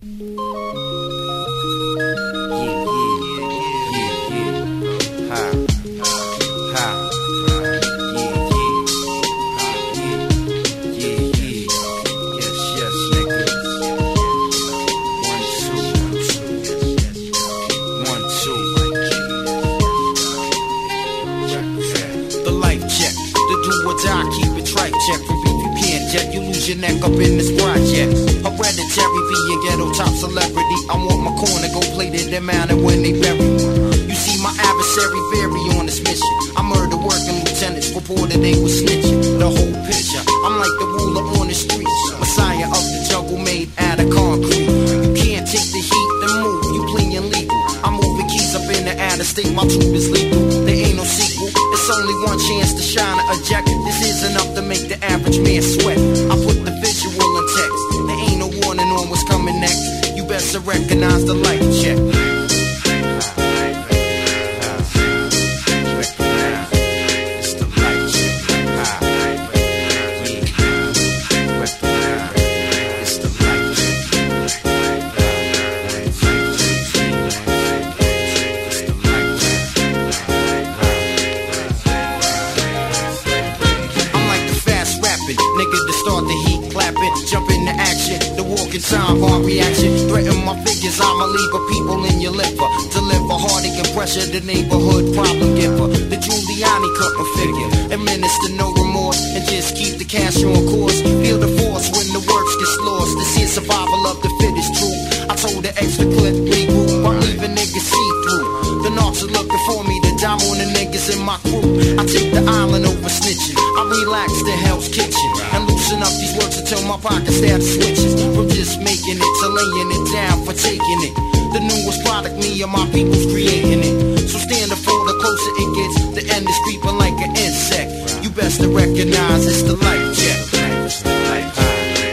Your neck up in this project. Hereditary being ghetto top celebrity. I want my corner go plated and mounted when they bury me. You see my adversary vary on this mission. I murder working lieutenants, reported they was snitching. The whole picture, I'm like the ruler on the streets. Messiah of the jungle made out of concrete. You can't take the heat and move, you playing legal. I'm moving keys up in the outer state, my tube is legal. There ain't no sequel, it's only one chance to shine a eject. This is enough to make the average man sweat. I put the visual in text. There ain't no warning on what's coming next. You best to recognize the light check. Time hard reaction, threaten my figures. I'ma leave a people in your liver. Deliver heartache and pressure, the neighborhood problem giver. The Giuliani couldn't figure. Administer no remorse and just keep the cash on course. Feel the force when the works gets lost. This is survival of the fittest true. I told the extra clip regroup, I'm leaving niggas see through. The narcs are looking for me to dime on the niggas in my crew. I take the island over snitching. I relax to Hell's Kitchen and loosen up these words until my pockets start switches. From just making it to laying it down for taking it. The newest product, me and my people's creating it. So stand up for the closer it gets. The end is creeping like an insect. You best to recognize it's the light jet. It's the light jet.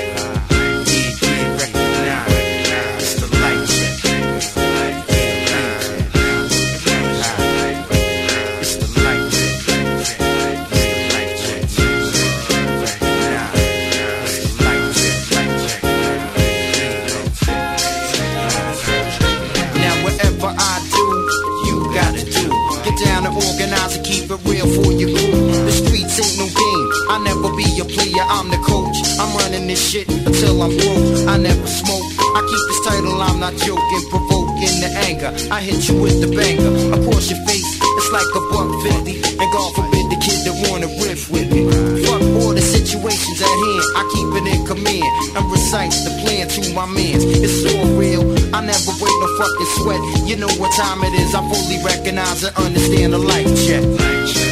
I'm the coach, I'm running this shit until I'm broke. I never smoke, I keep this title, I'm not joking. Provoking the anger, I hit you with the banger across your face, it's like a $150. And God forbid the kid that wanna riff with me. Fuck all the situations at hand, I keep it in command and recite the plan to my mans. It's all real, I never break no fucking sweat. You know what time it is, I fully recognize and understand the life check.